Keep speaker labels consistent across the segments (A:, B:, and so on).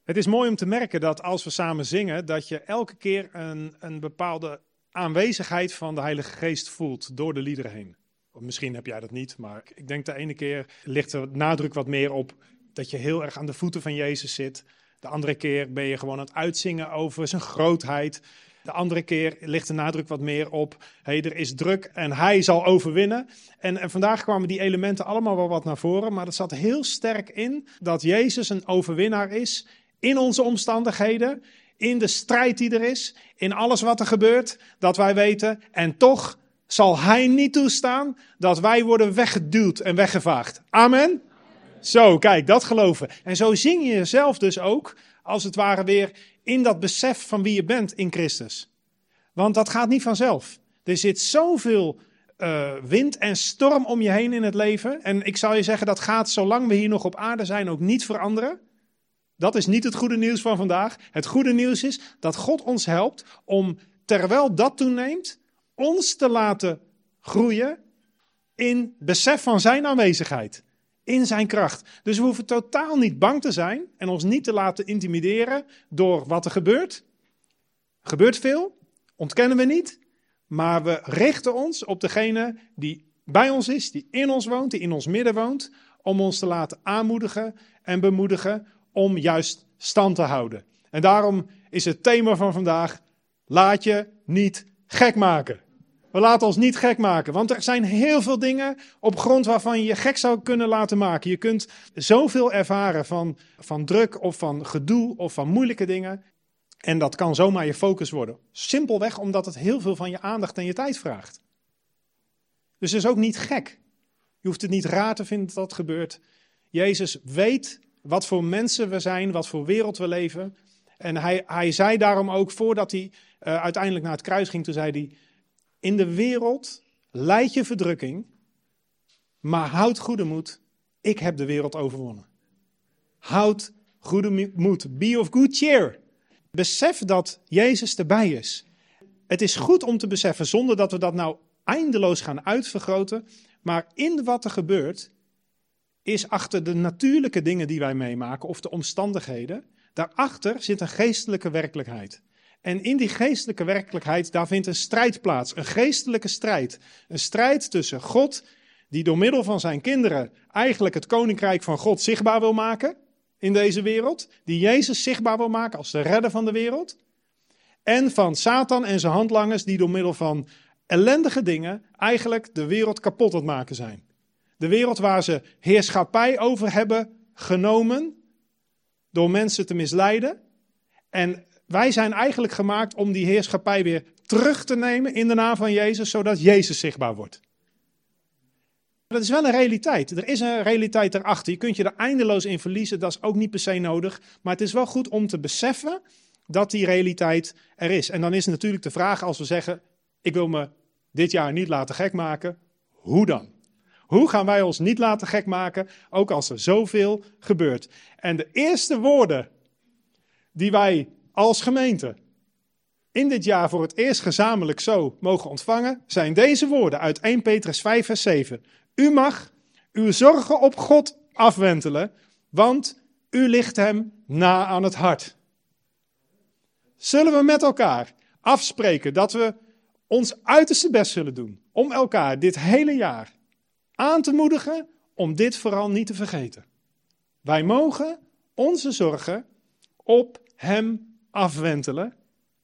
A: Het is mooi om te merken dat als we samen zingen, dat je elke keer een bepaalde aanwezigheid van de Heilige Geest voelt door de liederen heen. Of misschien heb jij dat niet, maar ik denk de ene keer ligt er nadruk wat meer op dat je heel erg aan de voeten van Jezus zit. De andere keer ben je gewoon aan het uitzingen over zijn grootheid. De andere keer ligt de nadruk wat meer op, er is druk en hij zal overwinnen. En vandaag kwamen die elementen allemaal wel wat naar voren, maar het zat heel sterk in dat Jezus een overwinnaar is in onze omstandigheden, in de strijd die er is, in alles wat er gebeurt, dat wij weten. En toch zal hij niet toestaan dat wij worden weggeduwd en weggevaagd. Amen? Zo, kijk, dat geloven. En zo zing je jezelf dus ook, als het ware weer in dat besef van wie je bent in Christus. Want dat gaat niet vanzelf. Er zit zoveel wind en storm om je heen in het leven. En ik zal je zeggen, dat gaat zolang we hier nog op aarde zijn ook niet veranderen. Dat is niet het goede nieuws van vandaag. Het goede nieuws is dat God ons helpt om, terwijl dat toeneemt, ons te laten groeien in besef van zijn aanwezigheid. In zijn kracht. Dus we hoeven totaal niet bang te zijn en ons niet te laten intimideren door wat er gebeurt. Er gebeurt veel, ontkennen we niet. Maar we richten ons op degene die bij ons is, die in ons woont, die in ons midden woont. Om ons te laten aanmoedigen en bemoedigen om juist stand te houden. En daarom is het thema van vandaag, laat je niet gek maken. We laten ons niet gek maken, want er zijn heel veel dingen op grond waarvan je je gek zou kunnen laten maken. Je kunt zoveel ervaren van druk of van gedoe of van moeilijke dingen. En dat kan zomaar je focus worden. Simpelweg omdat het heel veel van je aandacht en je tijd vraagt. Dus het is ook niet gek. Je hoeft het niet raar te vinden dat dat gebeurt. Jezus weet wat voor mensen we zijn, wat voor wereld we leven. En hij zei daarom ook, voordat hij uiteindelijk naar het kruis ging, toen zei hij, in de wereld lijdt je verdrukking, maar houd goede moed, ik heb de wereld overwonnen. Houd goede moed, be of good cheer. Besef dat Jezus erbij is. Het is goed om te beseffen, zonder dat we dat nou eindeloos gaan uitvergroten, maar in wat er gebeurt, is achter de natuurlijke dingen die wij meemaken, of de omstandigheden, daarachter zit een geestelijke werkelijkheid. En in die geestelijke werkelijkheid, daar vindt een strijd plaats, een geestelijke strijd. Een strijd tussen God, die door middel van zijn kinderen eigenlijk het koninkrijk van God zichtbaar wil maken in deze wereld. Die Jezus zichtbaar wil maken als de redder van de wereld. En van Satan en zijn handlangers die door middel van ellendige dingen eigenlijk de wereld kapot aan het maken zijn. De wereld waar ze heerschappij over hebben genomen door mensen te misleiden. En wij zijn eigenlijk gemaakt om die heerschappij weer terug te nemen in de naam van Jezus, zodat Jezus zichtbaar wordt. Dat is wel een realiteit. Er is een realiteit erachter. Je kunt je er eindeloos in verliezen, dat is ook niet per se nodig. Maar het is wel goed om te beseffen dat die realiteit er is. En dan is natuurlijk de vraag als we zeggen, ik wil me dit jaar niet laten gek maken. Hoe dan? Hoe gaan wij ons niet laten gek maken, ook als er zoveel gebeurt? En de eerste woorden die wij als gemeente in dit jaar voor het eerst gezamenlijk zo mogen ontvangen, zijn deze woorden uit 1 Petrus 5 vers 7. U mag uw zorgen op God afwentelen, want u ligt hem na aan het hart. Zullen we met elkaar afspreken dat we ons uiterste best zullen doen om elkaar dit hele jaar aan te moedigen om dit vooral niet te vergeten. Wij mogen onze zorgen op hem afwentelen,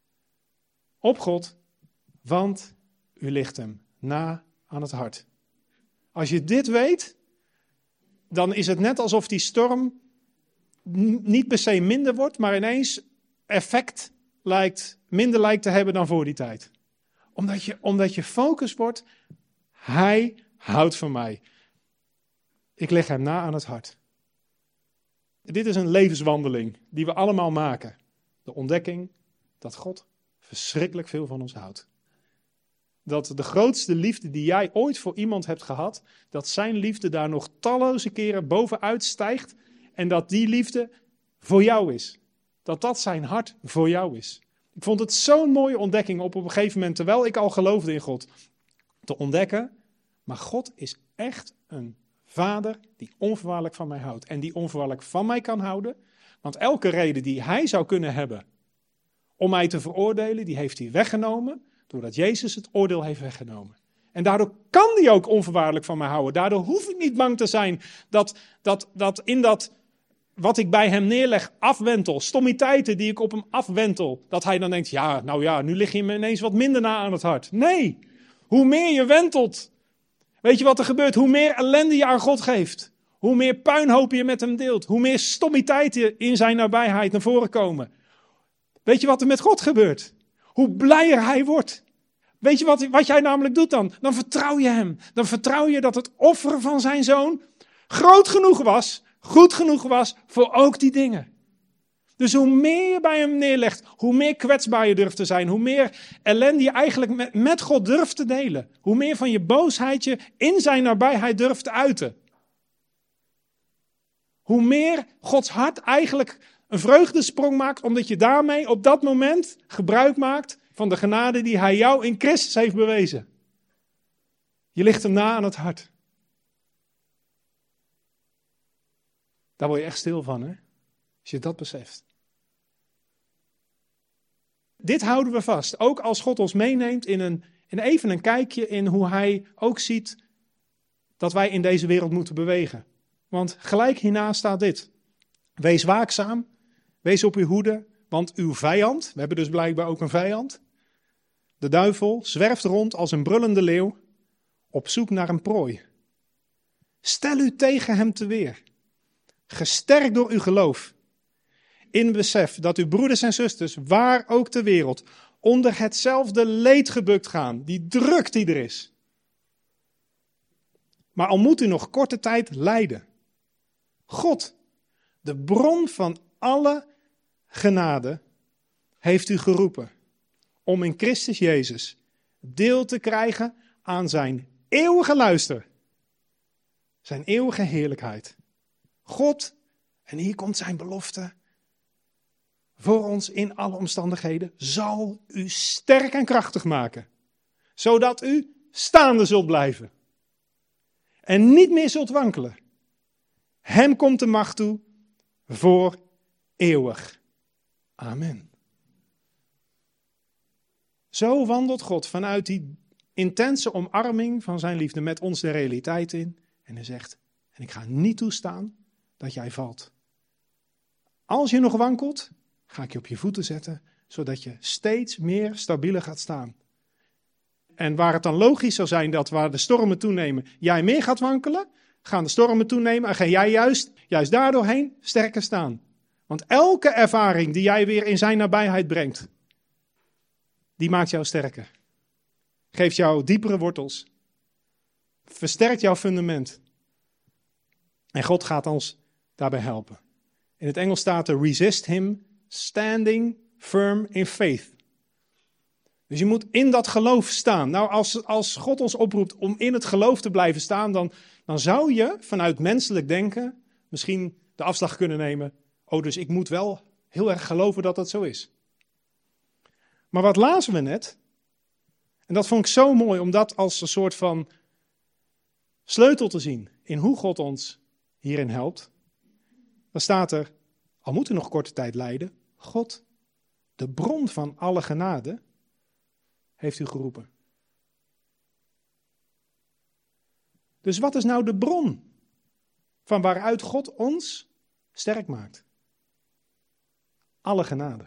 A: op God, want u ligt hem na aan het hart. Als je dit weet, dan is het net alsof die storm niet per se minder wordt, maar ineens effect minder lijkt te hebben dan voor die tijd. Omdat je focus wordt, hij houdt van mij. Ik leg hem na aan het hart. Dit is een levenswandeling die we allemaal maken. De ontdekking dat God verschrikkelijk veel van ons houdt. Dat de grootste liefde die jij ooit voor iemand hebt gehad, dat zijn liefde daar nog talloze keren bovenuit stijgt en dat die liefde voor jou is. Dat zijn hart voor jou is. Ik vond het zo'n mooie ontdekking op een gegeven moment, terwijl ik al geloofde in God, te ontdekken, maar God is echt een Vader die onvoorwaardelijk van mij houdt en die onvoorwaardelijk van mij kan houden, Want elke reden die hij zou kunnen hebben om mij te veroordelen, die heeft hij weggenomen, doordat Jezus het oordeel heeft weggenomen. En daardoor kan hij ook onvoorwaardelijk van mij houden. Daardoor hoef ik niet bang te zijn dat in dat wat ik bij hem neerleg afwentel, stommiteiten die ik op hem afwentel, dat hij dan denkt, ja, nou ja, nu lig je me ineens wat minder na aan het hart. Nee, hoe meer je wentelt, weet je wat er gebeurt? Hoe meer ellende je aan God geeft, hoe meer puinhopen je met hem deelt, hoe meer stommiteiten in zijn nabijheid naar voren komen. Weet je wat er met God gebeurt? Hoe blijer hij wordt. Weet je wat jij namelijk doet dan? Dan vertrouw je hem. Dan vertrouw je dat het offer van zijn zoon groot genoeg was, goed genoeg was voor ook die dingen. Dus hoe meer je bij hem neerlegt, hoe meer kwetsbaar je durft te zijn, hoe meer ellende je eigenlijk met God durft te delen. Hoe meer van je boosheid je in zijn nabijheid durft te uiten. Hoe meer Gods hart eigenlijk een vreugdesprong maakt, omdat je daarmee op dat moment gebruik maakt van de genade die hij jou in Christus heeft bewezen. Je ligt hem na aan het hart. Daar word je echt stil van, hè? Als je dat beseft. Dit houden we vast. Ook als God ons meeneemt in even een kijkje in hoe hij ook ziet dat wij in deze wereld moeten bewegen. Want gelijk hierna staat dit. Wees waakzaam, wees op uw hoede, want uw vijand, we hebben dus blijkbaar ook een vijand, de duivel, zwerft rond als een brullende leeuw op zoek naar een prooi. Stel u tegen hem te weer, gesterkt door uw geloof, in besef dat uw broeders en zusters, waar ook ter wereld, onder hetzelfde leed gebukt gaan, die druk die er is. Maar al moet u nog korte tijd lijden. God, de bron van alle genade, heeft u geroepen om in Christus Jezus deel te krijgen aan zijn eeuwige luister. Zijn eeuwige heerlijkheid. God, en hier komt zijn belofte, voor ons in alle omstandigheden, zal u sterk en krachtig maken. Zodat u staande zult blijven. En niet meer zult wankelen. Hem komt de macht toe voor eeuwig. Amen. Zo wandelt God vanuit die intense omarming van zijn liefde met ons de realiteit in. En hij zegt, en ik ga niet toestaan dat jij valt. Als je nog wankelt, ga ik je op je voeten zetten, zodat je steeds meer stabieler gaat staan. En waar het dan logisch zou zijn dat waar de stormen toenemen, jij meer gaat wankelen, gaan de stormen toenemen en ga jij juist daardoorheen sterker staan. Want elke ervaring die jij weer in zijn nabijheid brengt, die maakt jou sterker. Geeft jou diepere wortels. Versterkt jouw fundament. En God gaat ons daarbij helpen. In het Engels staat er resist him, standing firm in faith. Dus je moet in dat geloof staan. Nou, als God ons oproept om in het geloof te blijven staan, dan zou je vanuit menselijk denken misschien de afslag kunnen nemen. Oh, dus ik moet wel heel erg geloven dat dat zo is. Maar wat lazen we net? En dat vond ik zo mooi om dat als een soort van sleutel te zien in hoe God ons hierin helpt. Dan staat er, al moet u nog korte tijd lijden, God, de bron van alle genade, heeft u geroepen. Dus wat is nou de bron van waaruit God ons sterk maakt? Alle genade.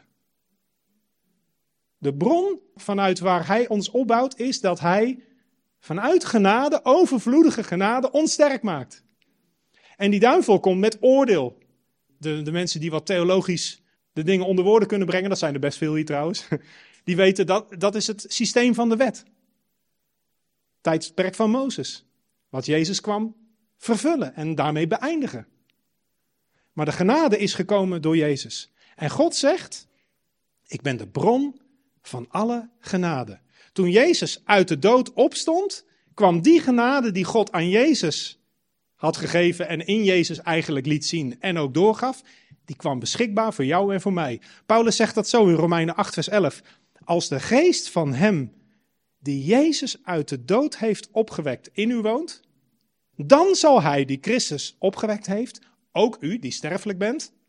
A: De bron vanuit waar hij ons opbouwt is dat hij vanuit genade, overvloedige genade, ons sterk maakt. En die duivel komt met oordeel. De mensen die wat theologisch de dingen onder woorden kunnen brengen, dat zijn er best veel hier trouwens, die weten dat is het systeem van de wet. Tijdperk van Mozes. Wat Jezus kwam vervullen en daarmee beëindigen. Maar de genade is gekomen door Jezus. En God zegt, ik ben de bron van alle genade. Toen Jezus uit de dood opstond, kwam die genade die God aan Jezus had gegeven en in Jezus eigenlijk liet zien en ook doorgaf, die kwam beschikbaar voor jou en voor mij. Paulus zegt dat zo in Romeinen 8 vers 11. Als de geest van hem die Jezus uit de dood heeft opgewekt in u woont, dan zal hij die Christus opgewekt heeft, ook u die sterfelijk bent,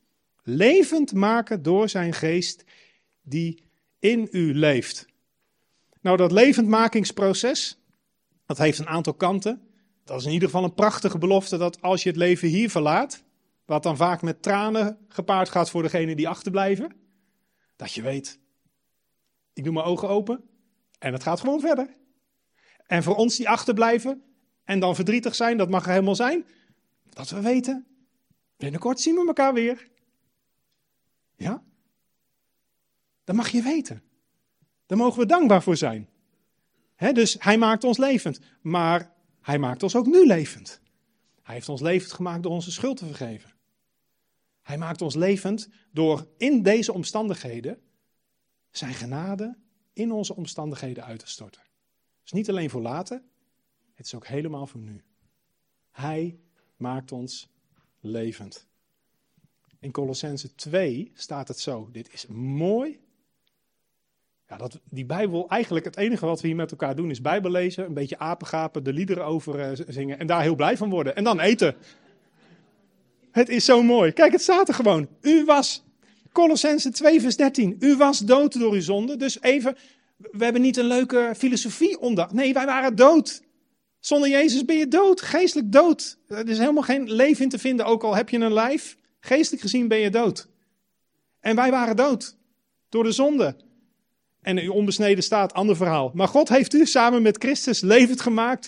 A: Levend maken door zijn geest die in u leeft. Nou, dat levendmakingsproces, dat heeft een aantal kanten. Dat is in ieder geval een prachtige belofte dat als je het leven hier verlaat, wat dan vaak met tranen gepaard gaat voor degenen die achterblijven, dat je weet, ik doe mijn ogen open en het gaat gewoon verder. En voor ons die achterblijven en dan verdrietig zijn, dat mag er helemaal zijn, dat we weten, binnenkort zien we elkaar weer. Ja? Dat mag je weten. Daar mogen we dankbaar voor zijn. Dus hij maakt ons levend, maar hij maakt ons ook nu levend. Hij heeft ons levend gemaakt door onze schuld te vergeven. Hij maakt ons levend door in deze omstandigheden zijn genade in onze omstandigheden uit te storten. Dus niet alleen voor later, het is ook helemaal voor nu. Hij maakt ons levend. In Kolossenzen 2 staat het zo, dit is mooi. Ja, die Bijbel, eigenlijk het enige wat we hier met elkaar doen is Bijbel lezen, een beetje apengapen, de liederen over zingen en daar heel blij van worden. En dan eten. Het is zo mooi. Kijk, het staat er gewoon. Kolossenzen 2 vers 13. U was dood door uw zonde. Dus even, we hebben niet een leuke filosofie onder. Nee, wij waren dood. Zonder Jezus ben je dood, geestelijk dood. Er is helemaal geen leven in te vinden, ook al heb je een lijf. Geestelijk gezien ben je dood. En wij waren dood door de zonde. En in uw onbesneden staat, ander verhaal. Maar God heeft u samen met Christus levend gemaakt.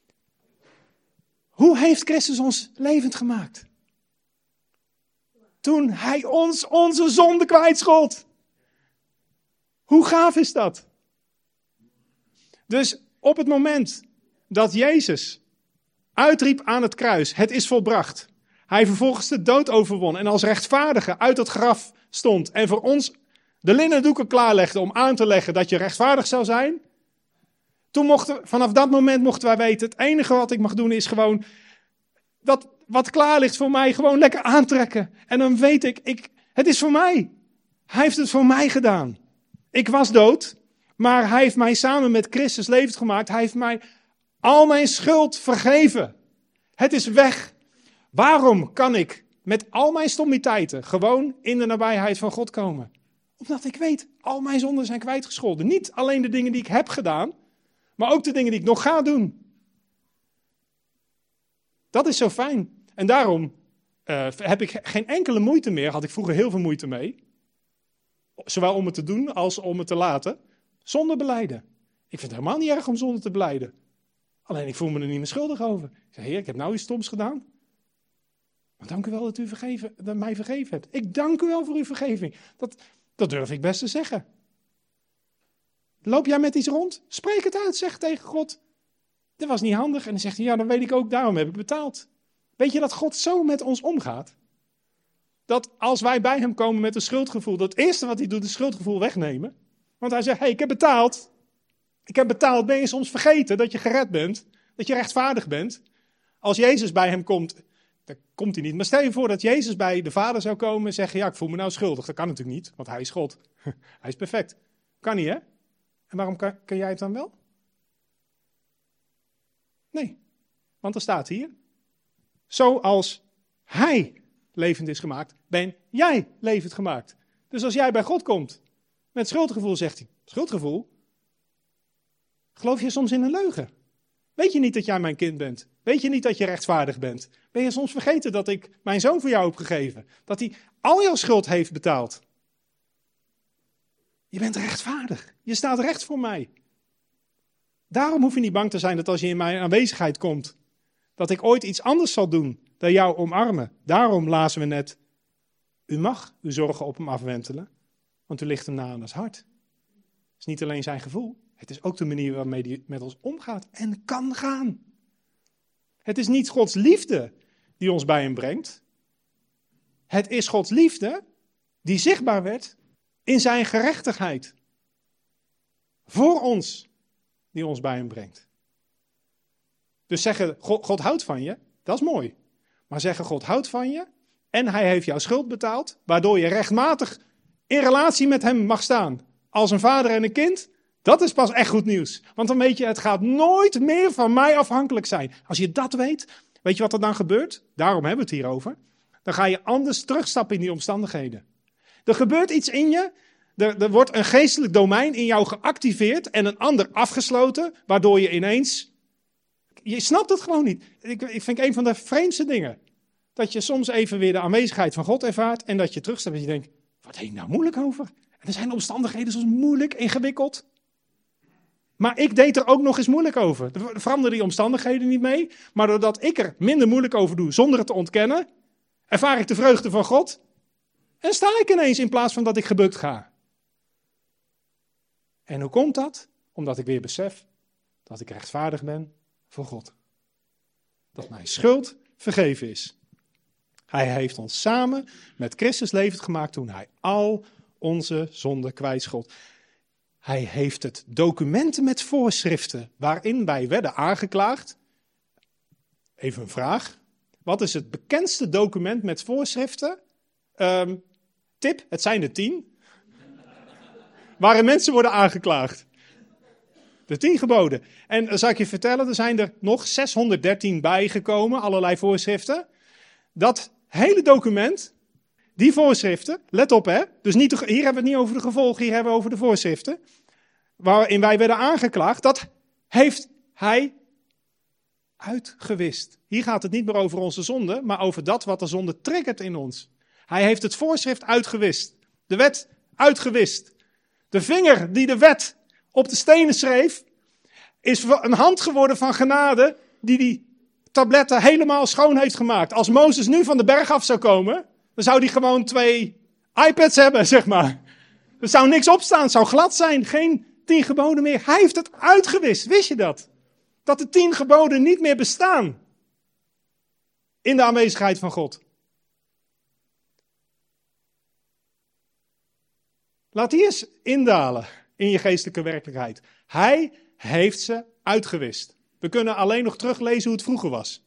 A: Hoe heeft Christus ons levend gemaakt? Toen hij ons onze zonde kwijtschold. Hoe gaaf is dat? Dus op het moment dat Jezus uitriep aan het kruis, het is volbracht. Hij vervolgens de dood overwon en als rechtvaardige uit het graf stond en voor ons de linnendoeken klaarlegde om aan te leggen dat je rechtvaardig zou zijn. Vanaf dat moment mochten wij weten, het enige wat ik mag doen is gewoon dat wat klaar ligt voor mij gewoon lekker aantrekken. En dan weet ik, het is voor mij. Hij heeft het voor mij gedaan. Ik was dood, maar hij heeft mij samen met Christus levend gemaakt. Hij heeft mij al mijn schuld vergeven. Het is weg. Waarom kan ik met al mijn stommiteiten gewoon in de nabijheid van God komen? Omdat ik weet, al mijn zonden zijn kwijtgescholden. Niet alleen de dingen die ik heb gedaan, maar ook de dingen die ik nog ga doen. Dat is zo fijn. En daarom heb ik geen enkele moeite meer, had ik vroeger heel veel moeite mee. Zowel om het te doen als om het te laten. Zonde belijden. Ik vind het helemaal niet erg om zonde te belijden. Alleen ik voel me er niet meer schuldig over. Ik zeg, Heer, ik heb nou iets stoms gedaan. Maar dank u wel dat u mij vergeven hebt. Ik dank u wel voor uw vergeving. Dat durf ik best te zeggen. Loop jij met iets rond? Spreek het uit, zeg tegen God. Dat was niet handig. En dan zegt hij, ja, dan weet ik ook, daarom heb ik betaald. Weet je dat God zo met ons omgaat? Dat als wij bij hem komen met een schuldgevoel, dat het eerste wat hij doet is schuldgevoel wegnemen. Want hij zegt, hey, ik heb betaald. Ik heb betaald. Ben je soms vergeten dat je gered bent? Dat je rechtvaardig bent? Als Jezus bij hem komt, dan komt hij niet. Maar stel je voor dat Jezus bij de Vader zou komen en zeggen, ja, ik voel me nou schuldig. Dat kan natuurlijk niet, want hij is God. Hij is perfect. Kan niet, hè? En waarom kan jij het dan wel? Nee, want er staat hier, zoals hij levend is gemaakt, ben jij levend gemaakt. Dus als jij bij God komt met schuldgevoel, zegt hij, schuldgevoel? Geloof je soms in een leugen? Weet je niet dat jij mijn kind bent? Weet je niet dat je rechtvaardig bent? Ben je soms vergeten dat ik mijn zoon voor jou heb gegeven? Dat hij al jouw schuld heeft betaald? Je bent rechtvaardig. Je staat recht voor mij. Daarom hoef je niet bang te zijn dat als je in mijn aanwezigheid komt, dat ik ooit iets anders zal doen dan jou omarmen. Daarom lazen we net, u mag uw zorgen op hem afwentelen, want u ligt hem na aan het hart. Het is niet alleen zijn gevoel, het is ook de manier waarmee hij met ons omgaat en kan gaan. Het is niet Gods liefde die ons bij hem brengt. Het is Gods liefde die zichtbaar werd in zijn gerechtigheid. Voor ons, die ons bij hem brengt. Dus zeggen, God houdt van je, dat is mooi. Maar zeggen, God houdt van je en hij heeft jouw schuld betaald, waardoor je rechtmatig in relatie met hem mag staan. Als een vader en een kind, dat is pas echt goed nieuws. Want dan weet je, het gaat nooit meer van mij afhankelijk zijn. Als je dat weet, weet je wat er dan gebeurt? Daarom hebben we het hierover. dan ga je anders terugstappen in die omstandigheden. Er gebeurt iets in je, er wordt een geestelijk domein in jou geactiveerd en een ander afgesloten, waardoor je ineens... Je snapt het gewoon niet. Ik vind een van de vreemdste dingen. Dat je soms even weer de aanwezigheid van God ervaart en dat je terugstapt en je denkt, wat heb je nou moeilijk over? En er zijn omstandigheden soms moeilijk, ingewikkeld. Maar ik deed er ook nog eens moeilijk over. Er veranderen die omstandigheden niet mee, maar doordat ik er minder moeilijk over doe zonder het te ontkennen, ervaar ik de vreugde van God en sta ik ineens in plaats van dat ik gebukt ga. En hoe komt dat? Omdat ik weer besef dat ik rechtvaardig ben voor God. Dat mijn schuld vergeven is. Hij heeft ons samen met Christus levend gemaakt toen hij al onze zonden kwijtschold. Hij heeft het documenten met voorschriften waarin wij werden aangeklaagd. Even een vraag. Wat is het bekendste document met voorschriften? Tip, het zijn er 10. Waarin mensen worden aangeklaagd. De 10 geboden. En dan zal ik je vertellen, er zijn er nog 613 bijgekomen, allerlei voorschriften. Dat hele document, die voorschriften, let op hè, dus niet, hier hebben we het niet over de gevolgen, hier hebben we over de voorschriften, waarin wij werden aangeklaagd, dat heeft hij uitgewist. Hier gaat het niet meer over onze zonde, maar over dat wat de zonde triggert in ons. Hij heeft het voorschrift uitgewist, de wet uitgewist. De vinger die de wet op de stenen schreef, is een hand geworden van genade die tabletten helemaal schoon heeft gemaakt. Als Mozes nu van de berg af zou komen, dan zou hij gewoon 2 iPads hebben, zeg maar. Er zou niks op staan, het zou glad zijn, geen 10 geboden meer. Hij heeft het uitgewist, wist je dat? Dat de 10 geboden niet meer bestaan in de aanwezigheid van God. Laat die eens indalen in je geestelijke werkelijkheid. Hij heeft ze uitgewist. We kunnen alleen nog teruglezen hoe het vroeger was.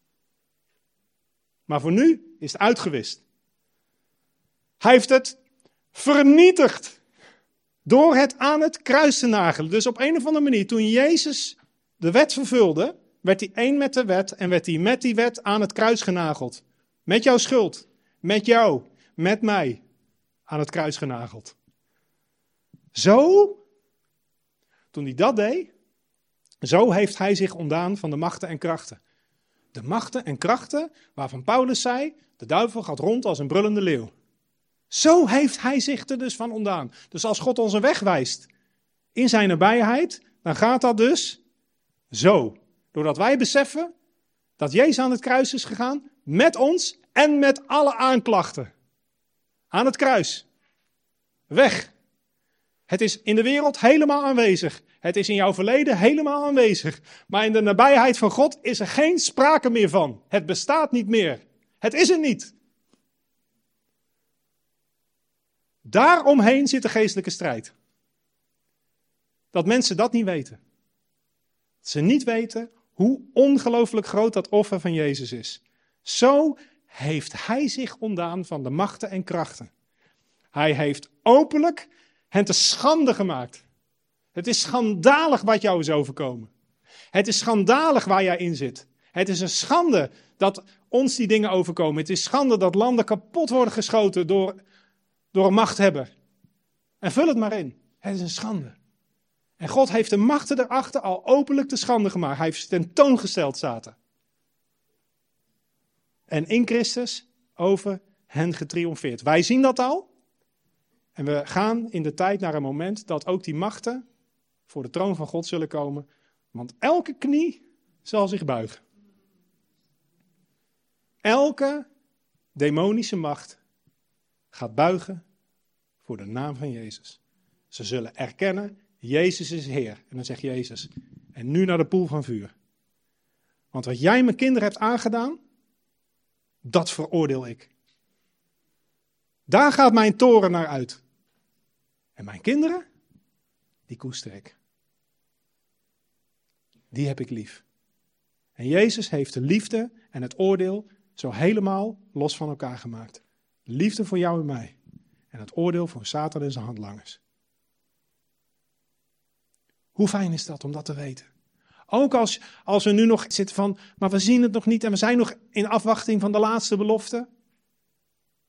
A: Maar voor nu is het uitgewist. Hij heeft het vernietigd door het aan het kruis te nagelen. Dus op een of andere manier, toen Jezus de wet vervulde, werd hij één met de wet en werd hij met die wet aan het kruis genageld. Met jouw schuld, met jou, met mij aan het kruis genageld. Zo, toen hij dat deed, zo heeft hij zich ontdaan van de machten en krachten. De machten en krachten waarvan Paulus zei, de duivel gaat rond als een brullende leeuw. Zo heeft hij zich er dus van ontdaan. Dus als God ons een weg wijst in zijn nabijheid, dan gaat dat dus zo. Doordat wij beseffen dat Jezus aan het kruis is gegaan met ons en met alle aanklachten. Aan het kruis. Weg. Het is in de wereld helemaal aanwezig. Het is in jouw verleden helemaal aanwezig. Maar in de nabijheid van God is er geen sprake meer van. Het bestaat niet meer. Het is er niet. Daaromheen zit de geestelijke strijd. Dat mensen dat niet weten. Dat ze niet weten hoe ongelooflijk groot dat offer van Jezus is. Zo heeft hij zich ontdaan van de machten en krachten. Hij heeft openlijk hen te schande gemaakt. Het is schandalig wat jou is overkomen. Het is schandalig waar jij in zit. Het is een schande dat ons die dingen overkomen. Het is schande dat landen kapot worden geschoten door een machthebber. En vul het maar in. Het is een schande. En God heeft de machten erachter al openlijk te schande gemaakt. Hij heeft ze tentoongesteld, Satan. En in Christus over hen getriomfeerd. Wij zien dat al. En we gaan in de tijd naar een moment dat ook die machten voor de troon van God zullen komen. Want elke knie zal zich buigen. Elke demonische macht gaat buigen voor de naam van Jezus. Ze zullen erkennen, Jezus is Heer. En dan zegt Jezus, en nu naar de poel van vuur. Want wat jij mijn kinderen hebt aangedaan, dat veroordeel ik. Daar gaat mijn toren naar uit. En mijn kinderen, die koester ik. Die heb ik lief. En Jezus heeft de liefde en het oordeel zo helemaal los van elkaar gemaakt. Liefde voor jou en mij. En het oordeel voor Satan en zijn handlangers. Hoe fijn is dat om dat te weten? Ook als we nu nog zitten van, maar we zien het nog niet en we zijn nog in afwachting van de laatste belofte.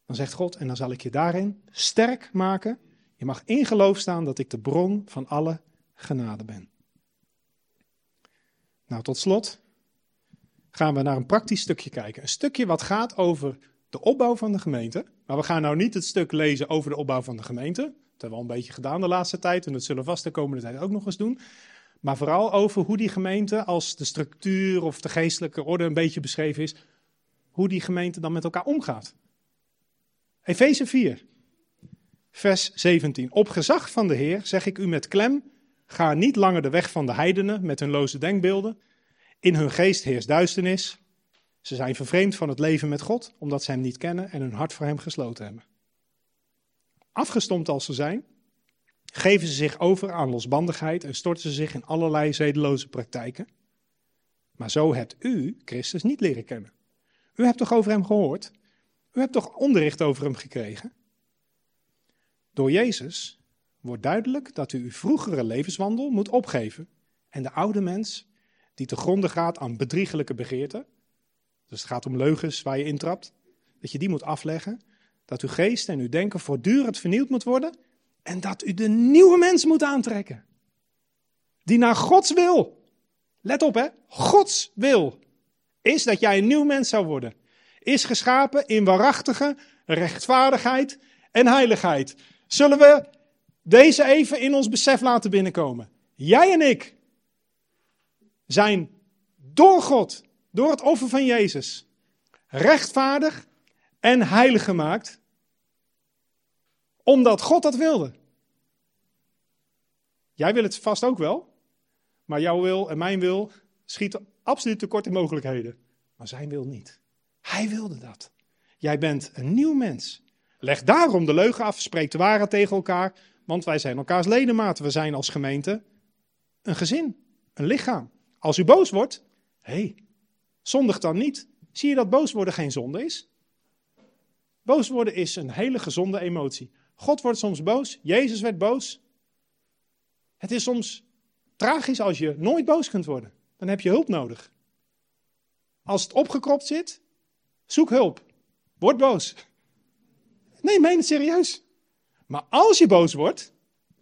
A: Dan zegt God, en dan zal ik je daarin sterk maken. Je mag in geloof staan dat ik de bron van alle genade ben. Nou, tot slot gaan we naar een praktisch stukje kijken. Een stukje wat gaat over de opbouw van de gemeente. Maar we gaan nou niet het stuk lezen over de opbouw van de gemeente. Dat hebben we al een beetje gedaan de laatste tijd. En dat zullen we vast de komende tijd ook nog eens doen. Maar vooral over hoe die gemeente, als de structuur of de geestelijke orde een beetje beschreven is, hoe die gemeente dan met elkaar omgaat. Efeze 4, vers 17. Op gezag van de Heer zeg ik u met klem, ga niet langer de weg van de heidenen met hun loze denkbeelden. In hun geest heerst duisternis. Ze zijn vervreemd van het leven met God, omdat ze hem niet kennen en hun hart voor hem gesloten hebben. Afgestompt als ze zijn, geven ze zich over aan losbandigheid en storten ze zich in allerlei zedeloze praktijken. Maar zo hebt u Christus niet leren kennen. U hebt toch over hem gehoord? U hebt toch onderricht over hem gekregen? Door Jezus wordt duidelijk dat u uw vroegere levenswandel moet opgeven en de oude mens die te gronde gaat aan bedriegelijke begeerten, dus het gaat om leugens waar je intrapt, dat je die moet afleggen, dat uw geest en uw denken voortdurend vernieuwd moet worden en dat u de nieuwe mens moet aantrekken, die naar Gods wil, let op hè, Gods wil, is dat jij een nieuw mens zou worden, is geschapen in waarachtige rechtvaardigheid en heiligheid. Zullen we deze even in ons besef laten binnenkomen? Jij en ik zijn door God, door het offer van Jezus, rechtvaardig en heilig gemaakt, omdat God dat wilde. Jij wil het vast ook wel, maar jouw wil en mijn wil schieten absoluut tekort in mogelijkheden. Maar zijn wil niet. Hij wilde dat. Jij bent een nieuw mens. Leg daarom de leugen af, spreek de waarheid tegen elkaar, want wij zijn elkaars ledematen. We zijn als gemeente een gezin, een lichaam. Als u boos wordt, zondig dan niet. Zie je dat boos worden geen zonde is? Boos worden is een hele gezonde emotie. God wordt soms boos, Jezus werd boos. Het is soms tragisch als je nooit boos kunt worden. Dan heb je hulp nodig. Als het opgekropt zit, zoek hulp. Word boos. Nee, meen het serieus. Maar als je boos wordt,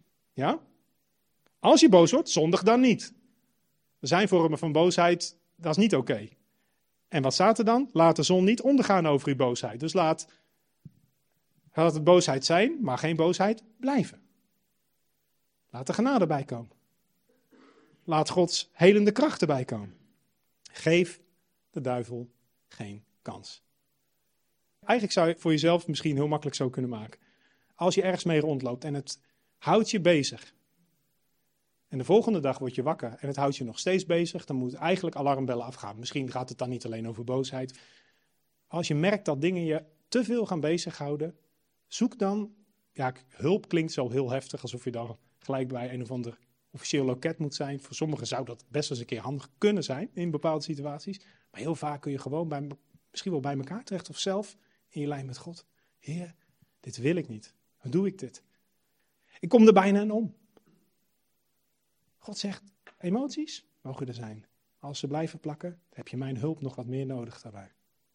A: zondig dan niet. Er zijn vormen van boosheid, dat is niet oké. En wat staat er dan? Laat de zon niet ondergaan over uw boosheid. Dus laat het boosheid zijn, maar geen boosheid blijven. Laat er genade bij komen. Laat Gods helende kracht erbij komen. Geef de duivel geen kans. Eigenlijk zou je voor jezelf misschien heel makkelijk zo kunnen maken. Als je ergens mee rondloopt en het houdt je bezig. En de volgende dag word je wakker en het houdt je nog steeds bezig. Dan moet eigenlijk alarmbellen afgaan. Misschien gaat het dan niet alleen over boosheid. Als je merkt dat dingen je te veel gaan bezighouden. Zoek dan, hulp klinkt zo heel heftig. Alsof je dan gelijk bij een of ander officieel loket moet zijn. Voor sommigen zou dat best wel eens een keer handig kunnen zijn in bepaalde situaties. Maar heel vaak kun je gewoon misschien wel bij elkaar terecht of zelf in je lijn met God. Heer, dit wil ik niet. Hoe doe ik dit? Ik kom er bijna aan om. God zegt, emoties mogen er zijn. Als ze blijven plakken, heb je mijn hulp nog wat meer nodig daarbij.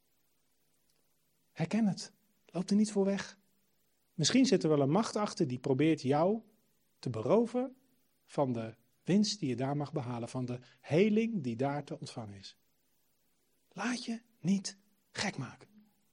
A: Herken het. Loop er niet voor weg. Misschien zit er wel een macht achter die probeert jou te beroven van de winst die je daar mag behalen. Van de heling die daar te ontvangen is. Laat je niet gek maken.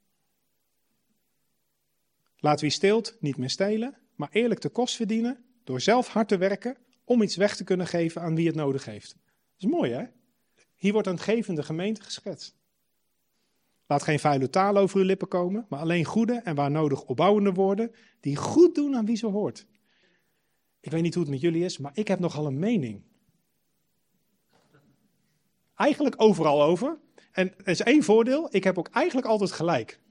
A: Laat wie steelt niet meer stelen, maar eerlijk de kost verdienen door zelf hard te werken om iets weg te kunnen geven aan wie het nodig heeft. Dat is mooi hè? Hier wordt een gevende gemeente geschetst. Laat geen vuile taal over uw lippen komen, maar alleen goede en waar nodig opbouwende woorden die goed doen aan wie ze hoort. Ik weet niet hoe het met jullie is, maar ik heb nogal een mening. Eigenlijk overal over. En er is één voordeel, ik heb ook eigenlijk altijd gelijk.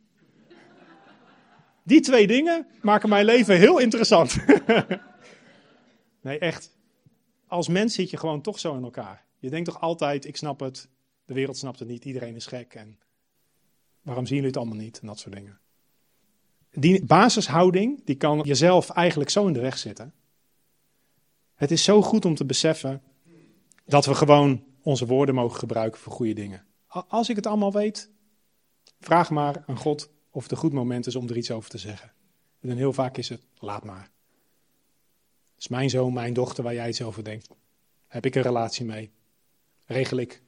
A: Die twee dingen maken mijn leven heel interessant. Nee, echt. Als mens zit je gewoon toch zo in elkaar. Je denkt toch altijd, ik snap het, de wereld snapt het niet, iedereen is gek. En waarom zien jullie het allemaal niet? En dat soort dingen. Die basishouding, die kan jezelf eigenlijk zo in de weg zitten. Het is zo goed om te beseffen dat we gewoon onze woorden mogen gebruiken voor goede dingen. Als ik het allemaal weet, vraag maar aan God of het een goed moment is om er iets over te zeggen. En heel vaak is het, laat maar. Het is mijn zoon, mijn dochter waar jij iets over denkt. Heb ik een relatie mee? Regel ik.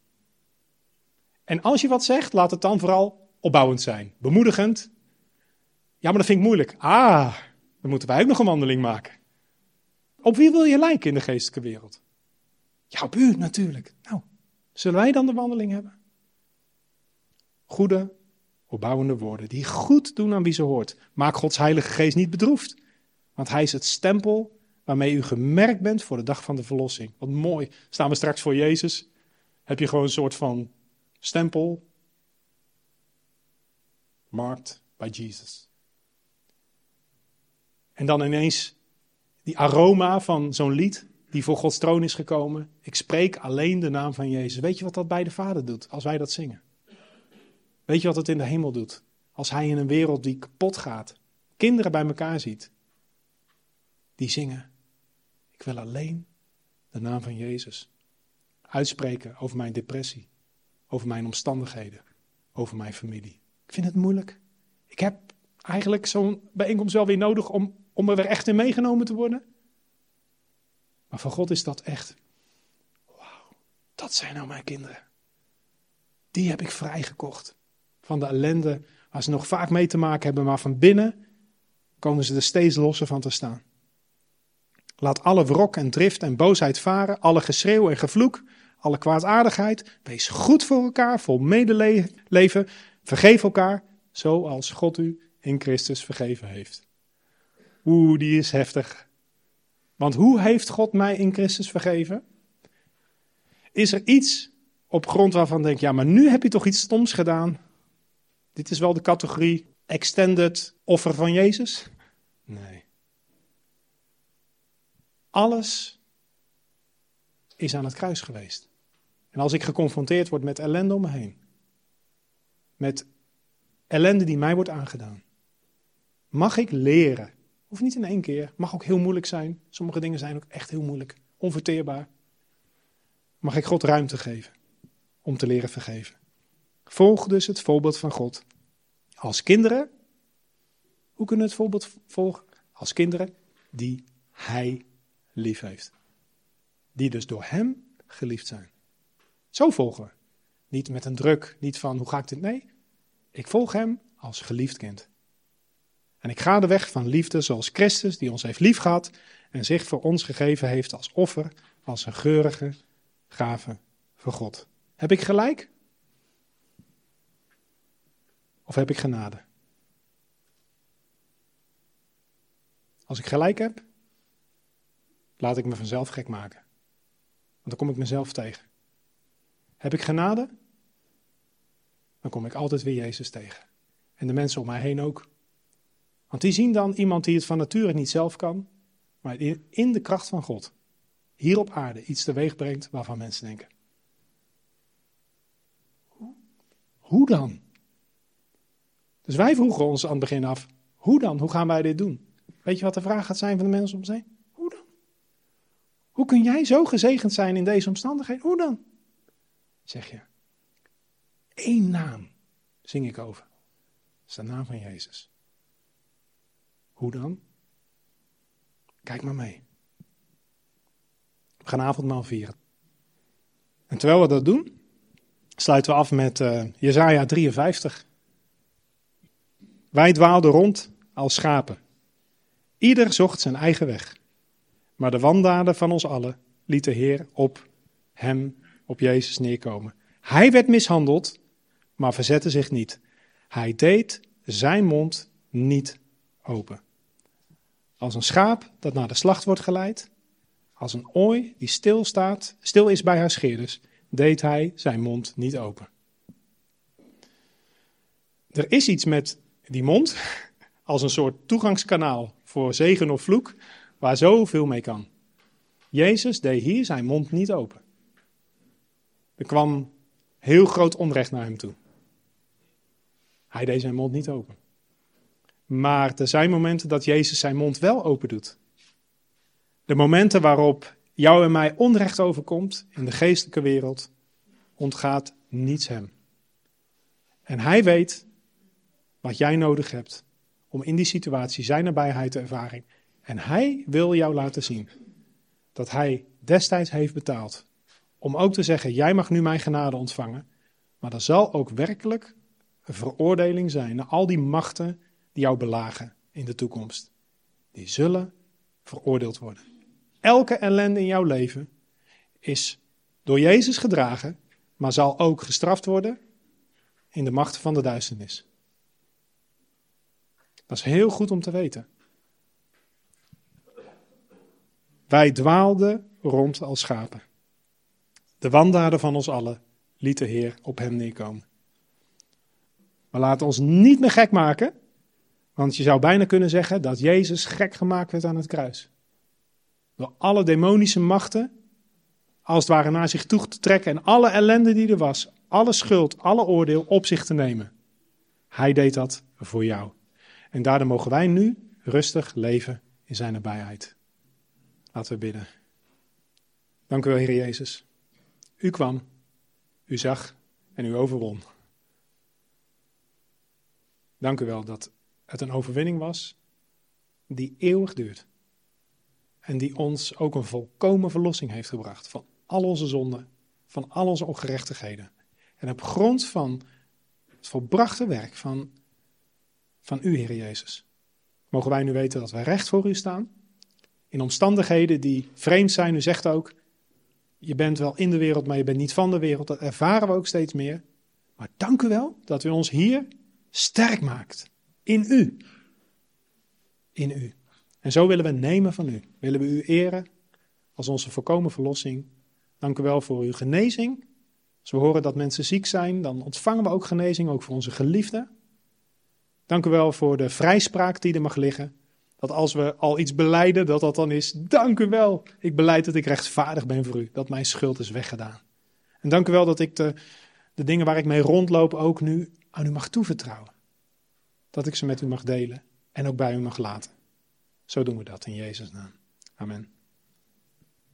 A: En als je wat zegt, laat het dan vooral opbouwend zijn. Bemoedigend. Ja, maar dat vind ik moeilijk. Dan moeten wij ook nog een wandeling maken. Op wie wil je lijken in de geestelijke wereld? Ja, op u natuurlijk. Nou, zullen wij dan de wandeling hebben? Goede, opbouwende woorden die goed doen aan wie ze hoort. Maak Gods Heilige Geest niet bedroefd. Want hij is het stempel waarmee u gemerkt bent voor de dag van de verlossing. Wat mooi. Staan we straks voor Jezus. Heb je gewoon een soort van stempel. Marked by Jesus. En dan ineens die aroma van zo'n lied die voor Gods troon is gekomen. Ik spreek alleen de naam van Jezus. Weet je wat dat bij de Vader doet als wij dat zingen? Weet je wat het in de hemel doet? Als hij in een wereld die kapot gaat, kinderen bij elkaar ziet. Die zingen. Ik wil alleen de naam van Jezus uitspreken over mijn depressie. Over mijn omstandigheden. Over mijn familie. Ik vind het moeilijk. Ik heb eigenlijk zo'n bijeenkomst wel weer nodig om er weer echt in meegenomen te worden. Maar van God is dat echt. Wauw, dat zijn nou mijn kinderen. Die heb ik vrijgekocht. Van de ellende waar ze nog vaak mee te maken hebben. Maar van binnen komen ze er steeds losser van te staan. Laat alle wrok en drift en boosheid varen. Alle geschreeuw en gevloek. Alle kwaadaardigheid. Wees goed voor elkaar. Vol medeleven. Vergeef elkaar. Zoals God u in Christus vergeven heeft. Die is heftig. Want hoe heeft God mij in Christus vergeven? Is er iets op grond waarvan denk ja, maar nu heb je toch iets stoms gedaan? Dit is wel de categorie extended offer van Jezus? Nee. Alles is aan het kruis geweest. En als ik geconfronteerd word met ellende om me heen. Met ellende die mij wordt aangedaan. Mag ik leren. Hoeft niet in één keer. Mag ook heel moeilijk zijn. Sommige dingen zijn ook echt heel moeilijk. Onverteerbaar. Mag ik God ruimte geven. Om te leren vergeven. Volg dus het voorbeeld van God. Als kinderen. Hoe kunnen we het voorbeeld volgen? Als kinderen die hij lief heeft. Die dus door hem geliefd zijn. Zo volgen we. Niet met een druk. Niet van hoe ga ik dit? Nee. Ik volg hem als geliefd kind. En ik ga de weg van liefde zoals Christus die ons heeft liefgehad en zich voor ons gegeven heeft als offer, als een geurige gave voor God. Heb ik gelijk? Of heb ik genade? Als ik gelijk heb, laat ik me vanzelf gek maken. Want dan kom ik mezelf tegen. Heb ik genade? Dan kom ik altijd weer Jezus tegen. En de mensen om mij heen ook. Want die zien dan iemand die het van nature niet zelf kan, maar in de kracht van God, hier op aarde, iets teweeg brengt waarvan mensen denken. Hoe dan? Dus wij vroegen ons aan het begin af, hoe dan? Hoe gaan wij dit doen? Weet je wat de vraag gaat zijn van de mensen om ons heen? Hoe dan? Hoe kun jij zo gezegend zijn in deze omstandigheden? Hoe dan? Zeg je. 1 naam zing ik over. Dat is de naam van Jezus. Hoe dan? Kijk maar mee. We gaan avondmaal vieren. En terwijl we dat doen, sluiten we af met Jesaja 53. Wij dwaalden rond als schapen. Ieder zocht zijn eigen weg. Maar de wandaden van ons allen liet de Heer op hem, op Jezus neerkomen. Hij werd mishandeld, maar verzette zich niet. Hij deed zijn mond niet open. Als een schaap dat naar de slacht wordt geleid, als een ooi die stil is bij haar scheerders, deed hij zijn mond niet open. Er is iets met die mond, als een soort toegangskanaal voor zegen of vloek, waar zoveel mee kan. Jezus deed hier zijn mond niet open. Er kwam heel groot onrecht naar hem toe. Hij deed zijn mond niet open. Maar er zijn momenten dat Jezus zijn mond wel open doet. De momenten waarop jou en mij onrecht overkomt in de geestelijke wereld, ontgaat niets hem. En hij weet wat jij nodig hebt om in die situatie zijn nabijheid te ervaren. En hij wil jou laten zien dat hij destijds heeft betaald. Om ook te zeggen, jij mag nu mijn genade ontvangen. Maar er zal ook werkelijk een veroordeling zijn naar al die machten die jou belagen in de toekomst. Die zullen veroordeeld worden. Elke ellende in jouw leven is door Jezus gedragen, maar zal ook gestraft worden in de machten van de duisternis. Dat is heel goed om te weten. Wij dwaalden rond als schapen. De wandaden van ons allen liet de Heer op hem neerkomen. Maar laten ons niet meer gek maken, want je zou bijna kunnen zeggen dat Jezus gek gemaakt werd aan het kruis. Door alle demonische machten, als het ware naar zich toe te trekken en alle ellende die er was, alle schuld, alle oordeel op zich te nemen. Hij deed dat voor jou. En daardoor mogen wij nu rustig leven in zijn nabijheid. Laten we bidden. Dank u wel, Heer Jezus. U kwam, u zag en u overwon. Dank u wel dat het een overwinning was die eeuwig duurt. En die ons ook een volkomen verlossing heeft gebracht van al onze zonden, van al onze ongerechtigheden. En op grond van het volbrachte werk van u, Heer Jezus, mogen wij nu weten dat wij recht voor u staan. In omstandigheden die vreemd zijn, u zegt ook, je bent wel in de wereld, maar je bent niet van de wereld. Dat ervaren we ook steeds meer. Maar dank u wel dat u ons hier sterk maakt. In u. In u. En zo willen we nemen van u. Willen we u eren als onze volkomen verlossing. Dank u wel voor uw genezing. Als we horen dat mensen ziek zijn, dan ontvangen we ook genezing, ook voor onze geliefden. Dank u wel voor de vrijspraak die er mag liggen. Dat als we al iets belijden, dat dan is, dank u wel. Ik belijd dat ik rechtvaardig ben voor u, dat mijn schuld is weggedaan. En dank u wel dat ik de dingen waar ik mee rondloop ook nu aan u mag toevertrouwen. Dat ik ze met u mag delen en ook bij u mag laten. Zo doen we dat in Jezus' naam. Amen.